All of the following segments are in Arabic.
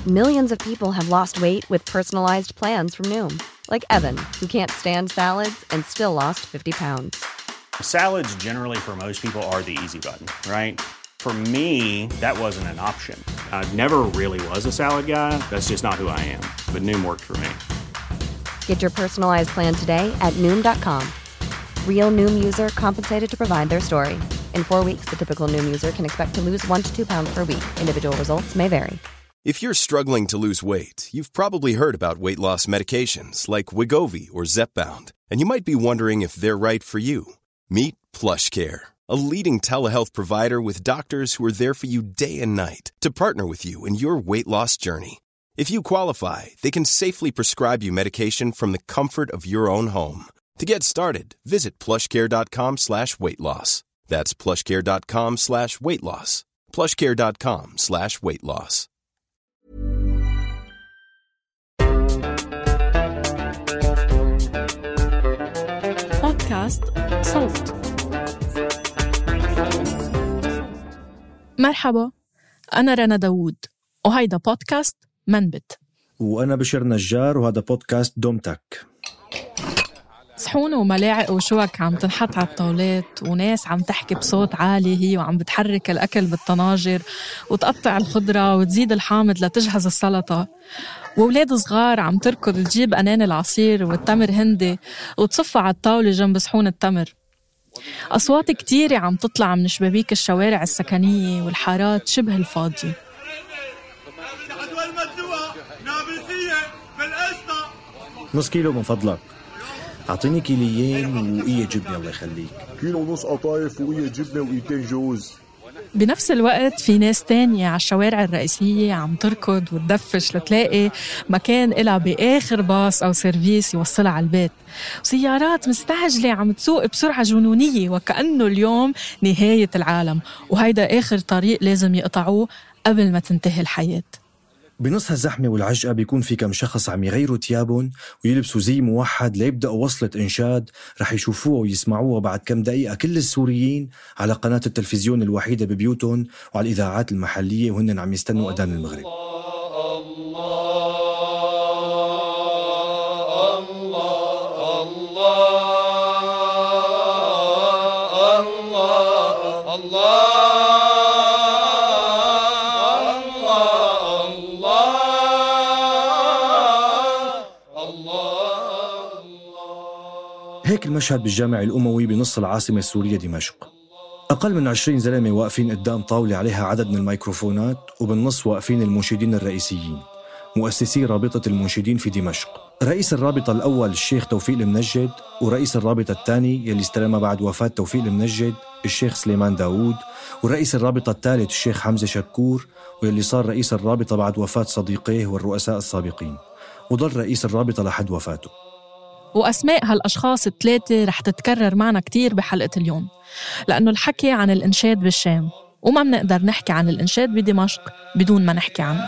Millions of people have lost weight with personalized plans from Noom. Like Evan, who can't stand salads and still lost 50 pounds. Salads generally for most people are the easy button, right? For me, that wasn't an option. I never really was a salad guy. That's just not who I am. But Noom worked for me. Get your personalized plan today at Noom.com. Real Noom user compensated to provide their story. In 4 weeks, the typical Noom user can expect to lose 1 to 2 pounds per week. Individual results may vary. If you're struggling to lose weight, you've probably heard about weight loss medications like Wegovy or Zepbound, and you might be wondering if they're right for you. Meet PlushCare, a leading telehealth provider with doctors who are there for you day and night to partner with you in your weight loss journey. If you qualify, they can safely prescribe you medication from the comfort of your own home. To get started, visit plushcare.com/weightloss. That's plushcare.com/weightloss. plushcare.com/weightloss. بودكاست صوت. مرحبا، أنا رنا داوود وهيدا بودكاست منبت. وأنا بشر نجار وهذا بودكاست دومتك. صحون وملاعق وشوك عم تنحط على الطاولات، وناس عم تحكي بصوت عالي هي وعم بتحرك الأكل بالطناجر وتقطع الخضرة وتزيد الحامض لتجهز السلطة، وولاد صغار عم تركض تجيب أنان العصير والتمر هندي وتصفى على الطاولة جنب صحون التمر. أصوات كتيرة عم تطلع من شبابيك الشوارع السكنية والحارات شبه الفاضية. نص كيلو من فضلك. أعطيني كيليين وقية جبنة الله يخليك. كيلو ونص قطايف وقية جبنة وقيتين جوز. بنفس الوقت في ناس تانية على الشوارع الرئيسية عم تركض وتدفش لتلاقي مكان إلها بآخر باص أو سيرفيس يوصلها على البيت، وسيارات مستعجلة عم تسوق بسرعة جنونية وكأنه اليوم نهاية العالم، وهيدا آخر طريق لازم يقطعوه قبل ما تنتهي الحياة. بنص هالزحمة والعجقة بيكون في كم شخص عم يغيروا تيابون ويلبسوا زي موحد ليبدأوا وصلة إنشاد رح يشوفوها ويسمعوها بعد كم دقيقة كل السوريين على قناة التلفزيون الوحيدة ببيوتهم وعلى الإذاعات المحلية وهن عم يستنوا أذان المغرب. هيك المشهد بالجامع الأموي بنص العاصمة السورية دمشق. أقل من 20 زلمة واقفين قدام طاولة عليها عدد من الميكروفونات، وبالنص واقفين المنشدين الرئيسيين مؤسسي رابطة المنشدين في دمشق. رئيس الرابطة الأول الشيخ توفيق المنجد، ورئيس الرابطة الثاني يلي استلمها بعد وفاة توفيق المنجد الشيخ سليمان داوود، ورئيس الرابطة الثالث الشيخ حمزة شكور، ويلي صار رئيس الرابطة بعد وفاة صديقيه والرؤساء السابقين، وظل رئيس الرابطة لحد وفاته. وأسماء هالأشخاص الثلاثة رح تتكرر معنا كتير بحلقة اليوم، لأنه الحكي عن الإنشاد بالشام، وما منقدر نحكي عن الإنشاد بدمشق بدون ما نحكي عنه.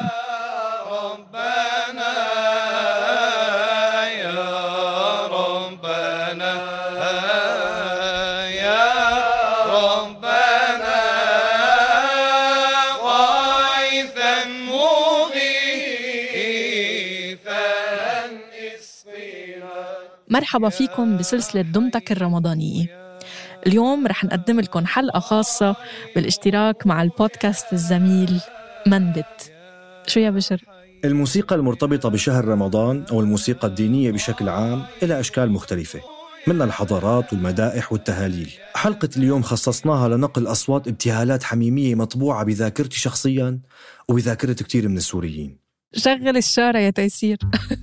مرحبا فيكم بسلسلة دومتك الرمضانية. اليوم رح نقدم لكم حلقة خاصة بالاشتراك مع البودكاست الزميل منبت. شو يا بشر؟ الموسيقى المرتبطة بشهر رمضان أو الموسيقى الدينية بشكل عام إلى أشكال مختلفة، منها الحضارات والمدائح والتهاليل. حلقة اليوم خصصناها لنقل أصوات ابتهالات حميمية مطبوعة بذاكرتي شخصياً وبذاكرة كتير من السوريين. شغل الشارع يا تيسير.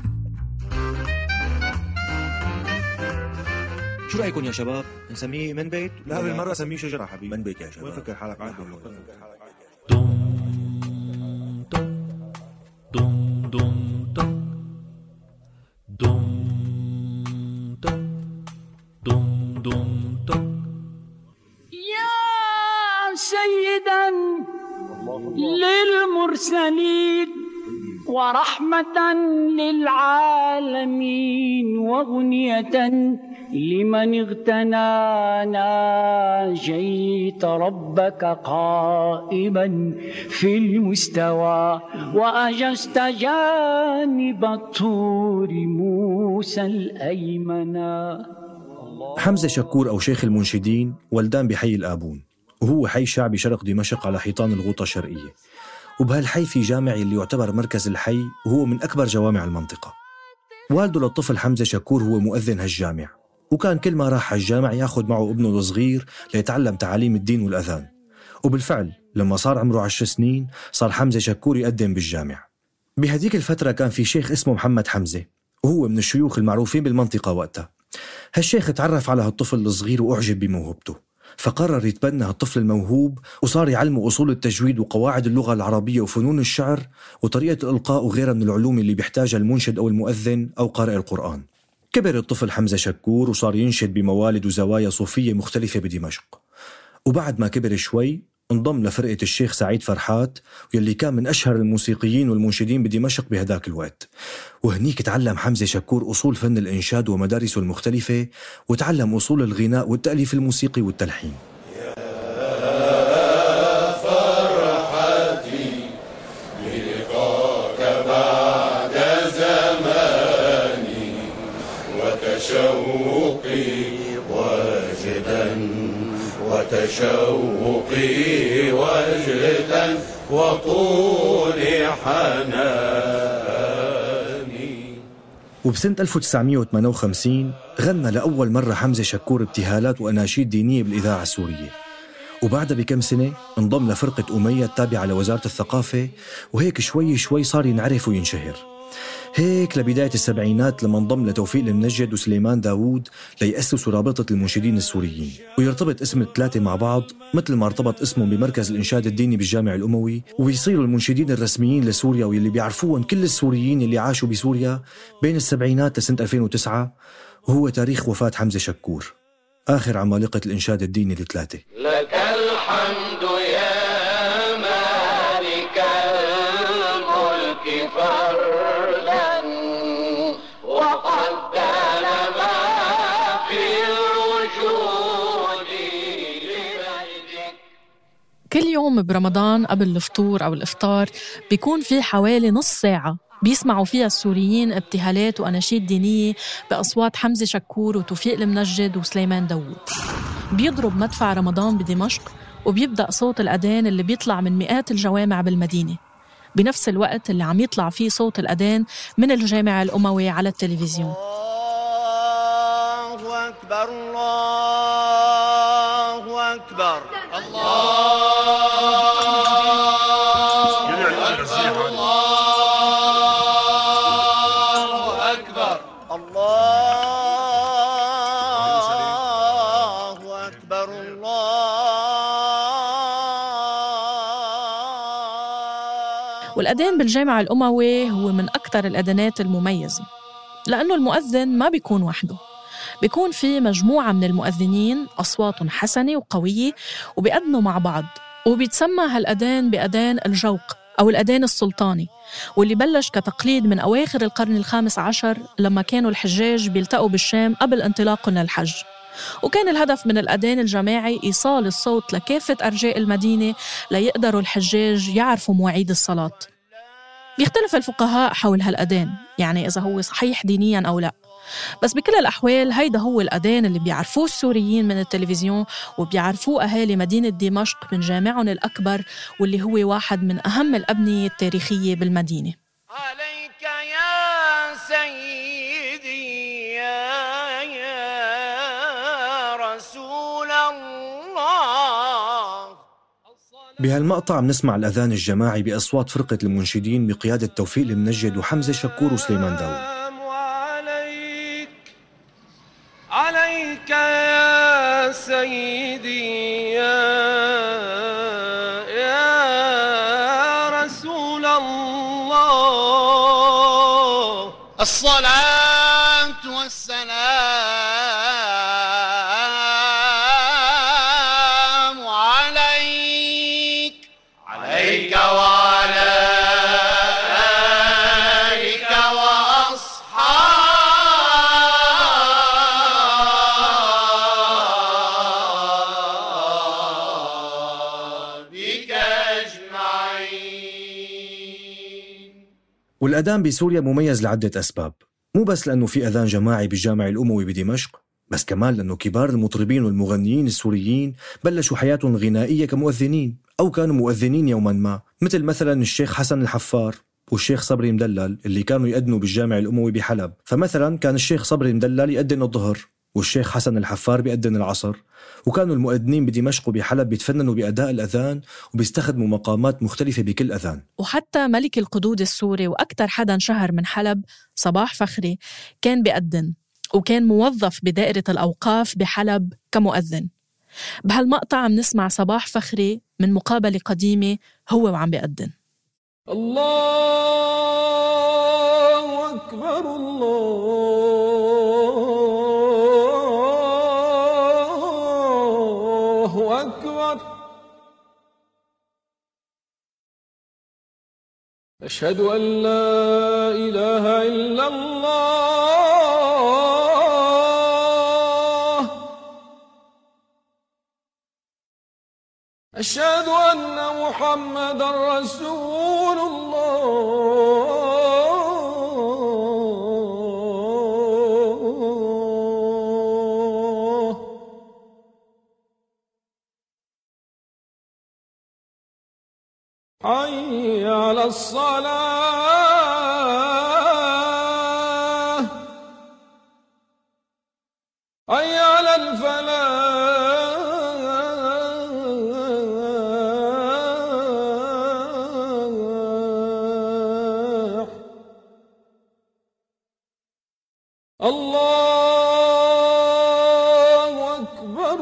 شو رأيكم يا شباب؟ نسميه من بيت؟ لا بالمرة سميه شجرة حبيبي. من بيت يا شباب. وين فكر حالك؟ يا سيدا للمرسلين ورحمة للعالمين وغنية لمن اغتنى ناجيت ربك قائما في المستوى وأجزت جانب الطور موسى الأيمن. حمزة شكور أو شيخ المنشدين ولدان بحي الآبون، وهو حي شعبي شرق دمشق على حيطان الغوطة الشرقية، وبهالحي في جامع اللي يعتبر مركز الحي وهو من أكبر جوامع المنطقة. والده للطفل حمزة شكور هو مؤذن هالجامع، وكان كل ما راح هالجامع ياخد معه ابنه الصغير ليتعلم تعاليم الدين والأذان. وبالفعل لما صار عمره 10 سنين صار حمزة شكور يقدم بالجامع. بهديك الفترة كان في شيخ اسمه محمد حمزة، وهو من الشيوخ المعروفين بالمنطقة وقتها. هالشيخ تعرف على هالطفل الصغير وأعجب بموهبته، فقرر يتبنى هالطفل الموهوب وصار يعلمه أصول التجويد وقواعد اللغة العربية وفنون الشعر وطريقة الإلقاء وغيرها من العلوم اللي بيحتاجها المنشد أو المؤذن أو قارئ القرآن. كبر الطفل حمزة شكور وصار ينشد بموالد وزوايا صوفية مختلفة بدمشق. وبعد ما كبر شوي انضم لفرقة الشيخ سعيد فرحات، واللي كان من أشهر الموسيقيين والمنشدين بدمشق بهداك الوقت. وهنيك تعلم حمزة شكور أصول فن الإنشاد ومدارسه المختلفة، وتعلم أصول الغناء والتأليف الموسيقي والتلحين. يا فرحتي بلقاك بعد زماني وتشوقي واجدا وتشوقي وجدا وطول حناني. وبسنة 1958 غنى لأول مرة حمزة شكور ابتهالات وأناشيد دينية بالإذاعة السورية، وبعدها بكم سنة انضم لفرقة أمية التابعة لوزارة الثقافة، وهيك شوي شوي صار ينعرف وينشهر. هيك لبداية السبعينات لما انضم لتوفيق المنجد وسليمان داوود ليأسسوا رابطة المنشدين السوريين، ويرتبط اسم الثلاثة مع بعض مثل ما ارتبط اسمهم بمركز الإنشاد الديني بالجامع الأموي، ويصيروا المنشدين الرسميين لسوريا واللي بيعرفوهم كل السوريين اللي عاشوا بسوريا بين السبعينات لسنة 2009، وهو تاريخ وفاة حمزة شكور آخر عمالقة الإنشاد الديني الثلاثة. لك الحمد يا مالك الملك فردا وقدر ما في الوجود لمجدك. كل يوم برمضان قبل الفطور أو الإفطار بيكون في حوالي نص ساعة بيسمعوا فيها السوريين ابتهالات وأناشيد دينية بأصوات حمزة شكور وتوفيق المنجد وسليمان داوود. بيضرب مدفع رمضان بدمشق وبيبدأ صوت الأذان اللي بيطلع من مئات الجوامع بالمدينة بنفس الوقت اللي عم يطلع فيه صوت الأذان من الجامع الأموي على التلفزيون. الله أكبر الله أكبر الله أكبر الله أكبر والأذان بالجامع الأموي هو من أكثر الأذانات المميزة، لأنه المؤذن ما بيكون وحده، بيكون في مجموعة من المؤذنين أصواتهم حسنة وقوية وبيأذنوا مع بعض، وبيتسمى هالأذان بأذان الجوق أو الأذان السلطاني، واللي بلش كتقليد من أواخر القرن ال15 لما كانوا الحجاج بيلتقوا بالشام قبل انطلاقهم للحج. وكان الهدف من الأذان الجماعي إيصال الصوت لكافة أرجاء المدينة ليقدروا الحجاج يعرفوا مواعيد الصلاة. بيختلف الفقهاء حول هالأذان، يعني إذا هو صحيح دينياً أو لا، بس بكل الأحوال هيدا هو الأذان اللي بيعرفوه السوريين من التلفزيون وبيعرفوه أهالي مدينة دمشق من جامعهم الأكبر، واللي هو واحد من أهم الأبنية التاريخية بالمدينة. عليك يا سيدي يا رسول الله. بهالمقطع بنسمع الأذان الجماعي بأصوات فرقة المنشدين بقيادة توفيق المنجد وحمزة شكور وسليمان داوود. عليك يا سيدي يا رسول الله. الصلاة والسلام عليك عليك وعلى آلك وأصحابك والأذان بسوريا مميز لعدة أسباب، مو بس لأنه في أذان جماعي بالجامع الأموي بدمشق، بس كمان لأنه كبار المطربين والمغنيين السوريين بلشوا حياتهم الغنائية كمؤذنين أو كانوا مؤذنين يوما ما، مثل مثلا الشيخ حسن الحفار والشيخ صبري مدلل اللي كانوا يأذنوا بالجامع الأموي بحلب. فمثلا كان الشيخ صبري مدلل يأذن الظهر والشيخ حسن الحفار بيأذن العصر، وكانوا المؤذنين بدمشق وبحلب بيتفننوا بأداء الأذان وبيستخدموا مقامات مختلفة بكل أذان. وحتى ملك القدود السوري وأكثر حدا شهر من حلب صباح فخري كان بيأذن، وكان موظف بدائرة الأوقاف بحلب كمؤذن. بهالمقطع منسمع صباح فخري من مقابلة قديمة هو وعم بيأذن. الله أكبر الله أكبر أشهد أن لا إله إلا الله أشهد أن محمدًا رسول الله حي على الصلاة حي على الفلاح الله أكبر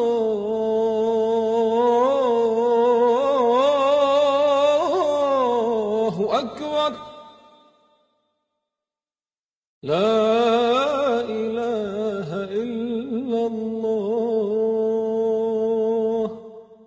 الله أكبر لا إله إلا الله.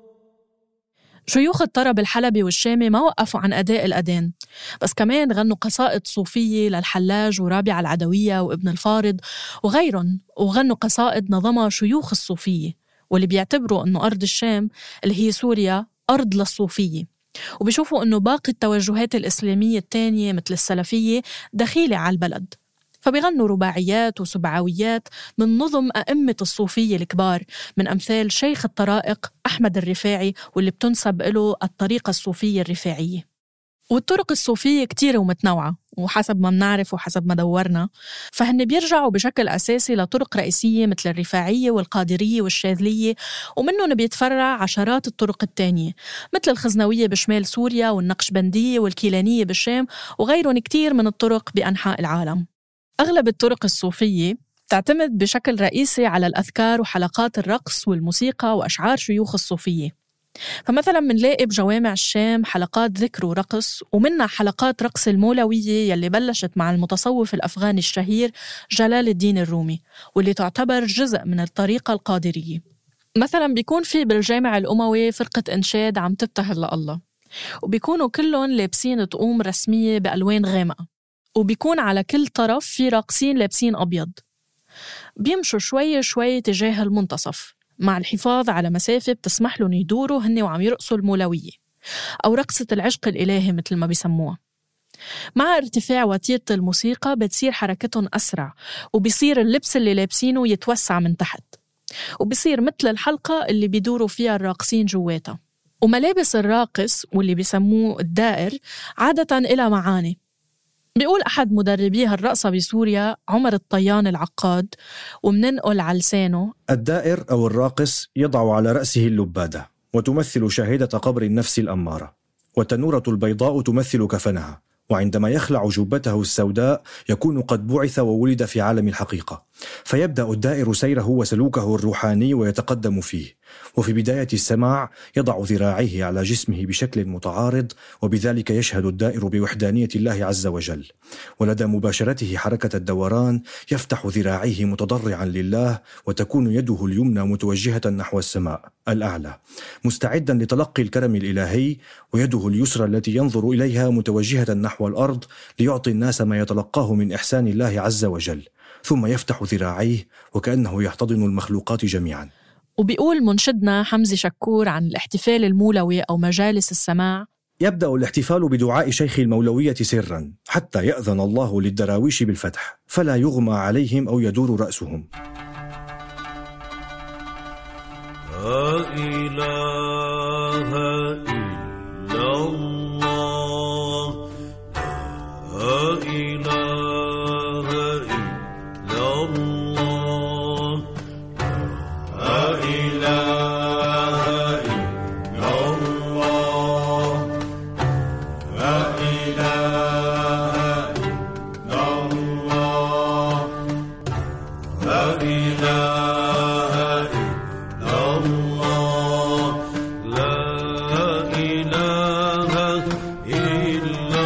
شيوخ الطرب الحلبي والشامي ما وقفوا عن أداء الأذان، بس كمان غنوا قصائد صوفية للحلاج ورابعة العدوية وابن الفارض وغيرهم، وغنوا قصائد نظمها شيوخ الصوفية واللي بيعتبروا أنه أرض الشام اللي هي سوريا أرض للصوفية، وبيشوفوا أنه باقي التوجهات الإسلامية التانية مثل السلفية دخيلة على البلد، فبيغنوا رباعيات وسبعويات من نظم أئمة الصوفية الكبار من أمثال شيخ الطرائق أحمد الرفاعي واللي بتنسب له الطريقة الصوفية الرفاعية. والطرق الصوفية كتيرة ومتنوعة، وحسب ما بنعرف وحسب ما دورنا فهن بيرجعوا بشكل أساسي لطرق رئيسية مثل الرفاعية والقادرية والشاذلية، ومنهم بيتفرع عشرات الطرق التانية مثل الخزنوية بشمال سوريا والنقشبندية والكيلانية بالشام وغيرهم كتير من الطرق بأنحاء العالم. أغلب الطرق الصوفية تعتمد بشكل رئيسي على الأذكار وحلقات الرقص والموسيقى وأشعار شيوخ الصوفية. فمثلا منلاقي بجوامع الشام حلقات ذكر ورقص، ومنها حلقات رقص المولوية يلي بلشت مع المتصوف الأفغاني الشهير جلال الدين الرومي واللي تعتبر جزء من الطريقة القادرية. مثلا بيكون في بالجامع الأموي فرقة إنشاد عم تبتهل لله، وبيكونوا كلهم لابسين طقوم رسمية بألوان غامقة، وبيكون على كل طرف في راقصين لابسين أبيض، بيمشوا شوي شوي تجاه المنتصف مع الحفاظ على مسافة بتسمح لهم يدوروا هن وعم يرقصوا المولوية أو رقصة العشق الإلهي مثل ما بيسموها. مع ارتفاع وتيرة الموسيقى بتصير حركتهم أسرع، وبيصير اللبس اللي لابسينه يتوسع من تحت، وبيصير مثل الحلقة اللي بيدوروا فيها الراقصين جواتها. وملابس الراقص واللي بيسموه الدائر عادة إلى معاني. بيقول أحد مدربيها الرقصة بسوريا عمر الطيان العقاد، ومننقل على لسانه: الدائر أو الراقص يضع على رأسه اللبادة وتمثل شاهدة قبر النفس الأمارة، والتنورة البيضاء تمثل كفنها، وعندما يخلع جبته السوداء يكون قد بعث وولد في عالم الحقيقة، فيبدأ الدائر سيره وسلوكه الروحاني ويتقدم فيه، وفي بداية السماع يضع ذراعيه على جسمه بشكل متعارض، وبذلك يشهد الدائر بوحدانية الله عز وجل، ولدى مباشرته حركة الدوران يفتح ذراعيه متضرعا لله، وتكون يده اليمنى متوجهة نحو السماء الأعلى مستعدا لتلقي الكرم الإلهي، ويده اليسرى التي ينظر إليها متوجهة نحو الأرض ليعطي الناس ما يتلقاه من إحسان الله عز وجل، ثم يفتح ذراعيه وكأنه يحتضن المخلوقات جميعا. وبيقول منشدنا حمزة شكور عن الاحتفال المولوي أو مجالس السماع: يبدأ الاحتفال بدعاء شيخ المولوية سرا حتى يأذن الله للدراويش بالفتح فلا يغمى عليهم أو يدور رأسهم. لا إله إلا الله لا إله إلا الله لا إله إلا الله لا إله إلا الله لا إله إلا الله لا إله إلا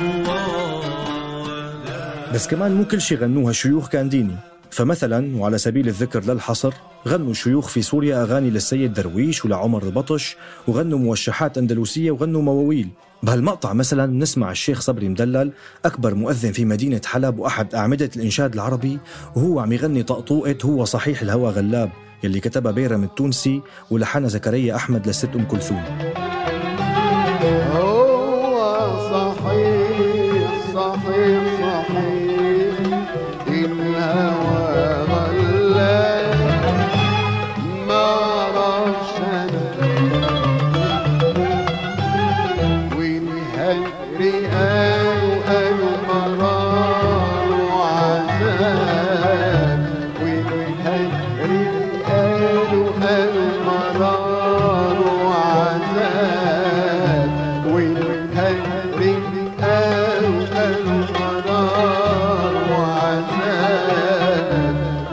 الله. بس كمان مو كل شي غنوها الشيوخ كان ديني. فمثلا وعلى سبيل الذكر للحصر غنوا الشيوخ في سوريا أغاني للسيد درويش ولعمر البطش، وغنوا موشحات أندلسية وغنوا مواويل. بهالمقطع مثلا نسمع الشيخ صبري مدلل أكبر مؤذن في مدينة حلب وأحد أعمدة الإنشاد العربي وهو عم يغني طقطوقة هو صحيح الهوى غلاب يلي كتبها بيرم التونسي ولحنها زكريا أحمد للست أم كلثوم. هو صحيح صحيح صحيح الهوى غلاب ما رشد والهجر قالوا مرار وعذاب والهجر قالوا مرار وعذاب والهجر قالوا مرار وعذاب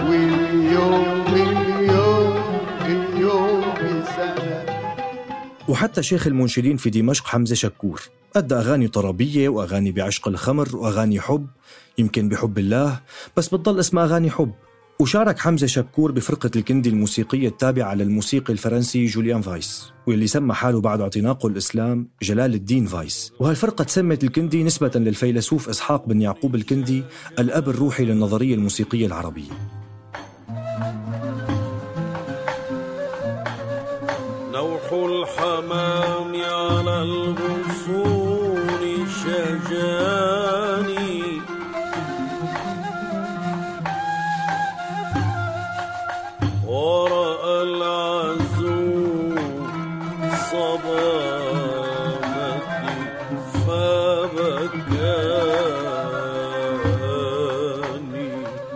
واليوم بسبب. وحتى شيخ المنشدين في دمشق حمزة شكور أدى أغاني طربية وأغاني بعشق الخمر وأغاني حب، يمكن بحب الله بس بتضل اسمها أغاني حب. وشارك حمزة شكور بفرقة الكندي الموسيقية التابعة للموسيقي الفرنسي جوليان فايس، واللي سمى حاله بعد اعتناقه الإسلام جلال الدين فايس. وهالفرقة تسمت الكندي نسبة للفيلسوف إسحاق بن يعقوب الكندي الأب الروحي للنظرية الموسيقية العربية. نوح الحمام على الغصون شجاني ورأى العزو صبامتي فبكاني.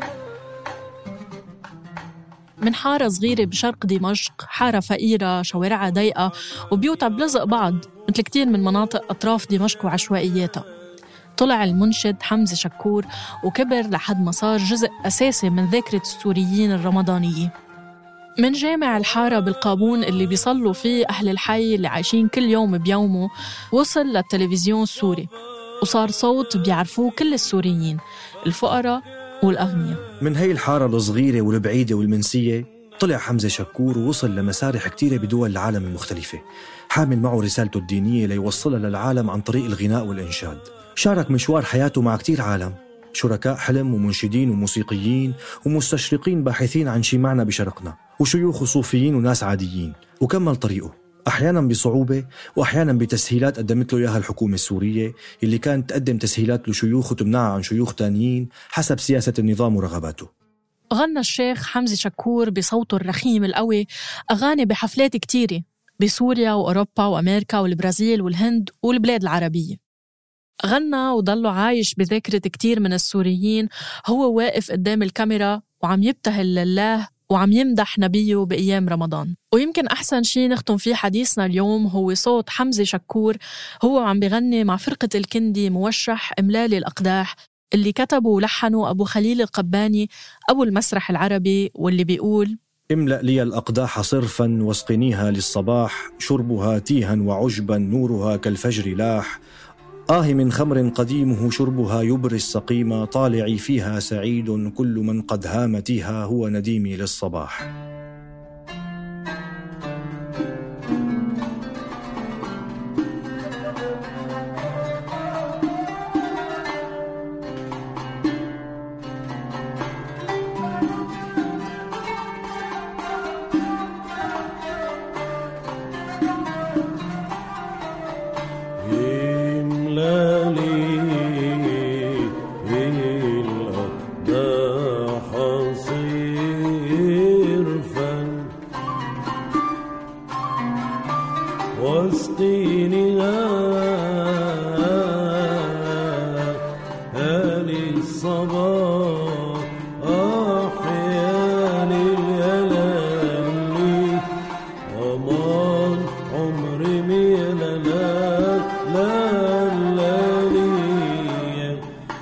من حارة صغيرة بشرق دمشق، حارة فقيرة شوارعها ضيقة وبيوتها بلزق بعض مثل كتير من مناطق أطراف دمشق وعشوائياتها. طلع المنشد حمزة شكور وكبر لحد ما صار جزء أساسي من ذاكرة السوريين الرمضانية. من جامع الحارة بالقابون اللي بيصلوا فيه أهل الحي اللي عايشين كل يوم بيومه وصل للتلفزيون السوري وصار صوت بيعرفوه كل السوريين الفقراء والأغنياء. من هاي الحارة الصغيرة والبعيدة والمنسية طلع حمزة شكور ووصل لمسارح كتيرة بدول العالم المختلفة، حامل معه رسالته الدينية ليوصلها للعالم عن طريق الغناء والإنشاد. شارك مشوار حياته مع كتير عالم، شركاء حلم ومنشدين وموسيقيين ومستشرقين باحثين عن شي معنى بشرقنا، وشيوخ وصوفيين وناس عاديين. وكمل طريقه أحياناً بصعوبة وأحياناً بتسهيلات قدمت له إياها الحكومة السورية اللي كانت تقدم تسهيلات لشيوخ وتمنعها عن شيوخ تانيين حسب سياسة النظام ورغباته. غنى الشيخ حمزة شكور بصوته الرخيم القوي أغاني بحفلات كتيرة بسوريا وأوروبا وأمريكا والبرازيل والهند والبلاد العربية. غنى وضله عايش بذاكرة كتير من السوريين هو واقف قدام الكاميرا وعم يبتهل لله وعم يمدح نبيه بأيام رمضان. ويمكن أحسن شي نختم فيه حديثنا اليوم هو صوت حمزة شكور هو عم بغني مع فرقة الكندي موشح إملال الأقداح اللي كتبوا ولحنوا أبو خليل القباني أبو المسرح العربي، واللي بيقول: املأ لي الأقداح صرفا واسقنيها للصباح، شربها تيها وعجبا نورها كالفجر لاح، من خمر قديمه شربها يبري السقيم، طالعي فيها سعيد كل من قد هامتيها هو نديمي للصباح.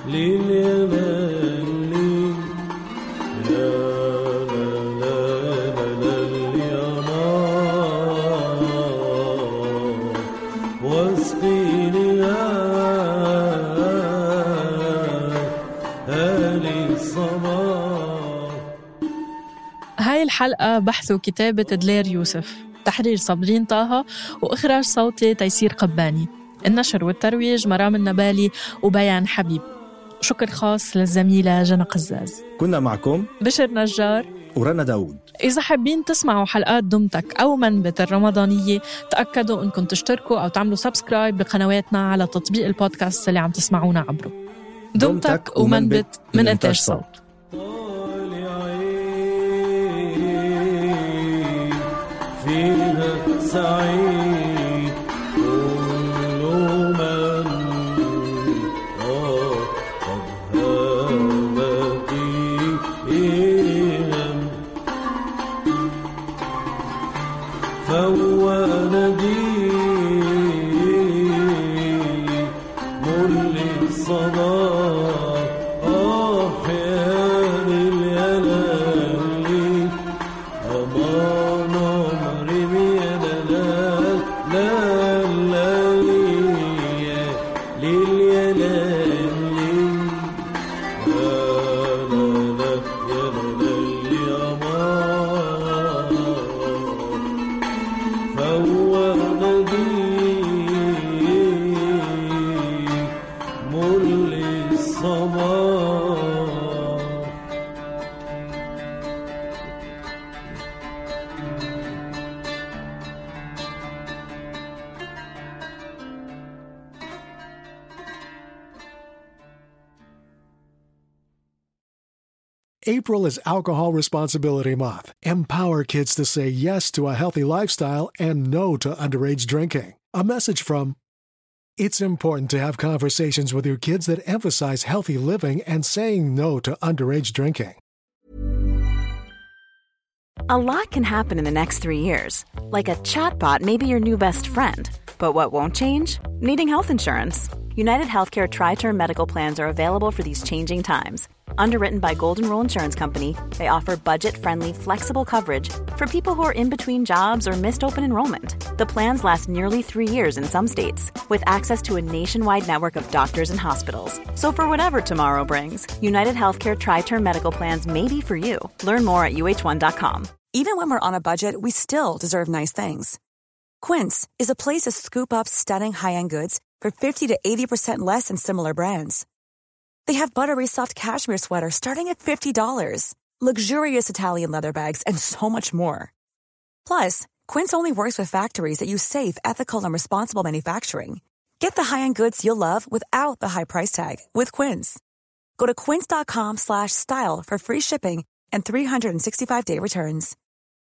هاي الحلقة بحث وكتابة دلير يوسف، تحرير صابرين طه، وإخراج صوتي تيسير قباني، النشر والترويج مرام النبالي وبيان حبيب. شكر خاص للزميلة جنى قزاز. كنا معكم بشر نجار ورنا داود. إذا حابين تسمعوا حلقات دمتك أو منبت الرمضانية، تأكدوا أنكم تشتركوا أو تعملوا سبسكرايب بقنواتنا على تطبيق البودكاست اللي عم تسمعونا عبره. دمتك ومنبت من إنتاج صوت. فيها سعيد كل من قد هابت إيهم فهو ندي ملك صباح أحيان اليلالي أمان عمري بيدلال لا April is Alcohol Responsibility Month. Empower kids to say yes to a healthy lifestyle and no to underage drinking. A message from... It's important to have conversations with your kids that emphasize healthy living and saying no to underage drinking. A lot can happen in the next 3 years. Like a chatbot may be your new best friend. But what won't change? Needing health insurance. United Healthcare Tri-Term Medical Plans are available for these changing times. Underwritten by Golden Rule Insurance Company, they offer budget-friendly, flexible coverage for people who are in between jobs or missed open enrollment. The plans last nearly 3 years in some states, with access to a nationwide network of doctors and hospitals. So for whatever tomorrow brings, United Healthcare Tri-Term Medical Plans may be for you. Learn more at uh1.com. Even when we're on a budget, we still deserve nice things. Quince is a place to scoop up stunning high-end goods for 50 to 80% less than similar brands. They have buttery soft cashmere sweaters starting at $50, luxurious Italian leather bags, and so much more. Plus, Quince only works with factories that use safe, ethical, and responsible manufacturing. Get the high-end goods you'll love without the high price tag with Quince. Go to quince.com/style for free shipping and 365-day returns.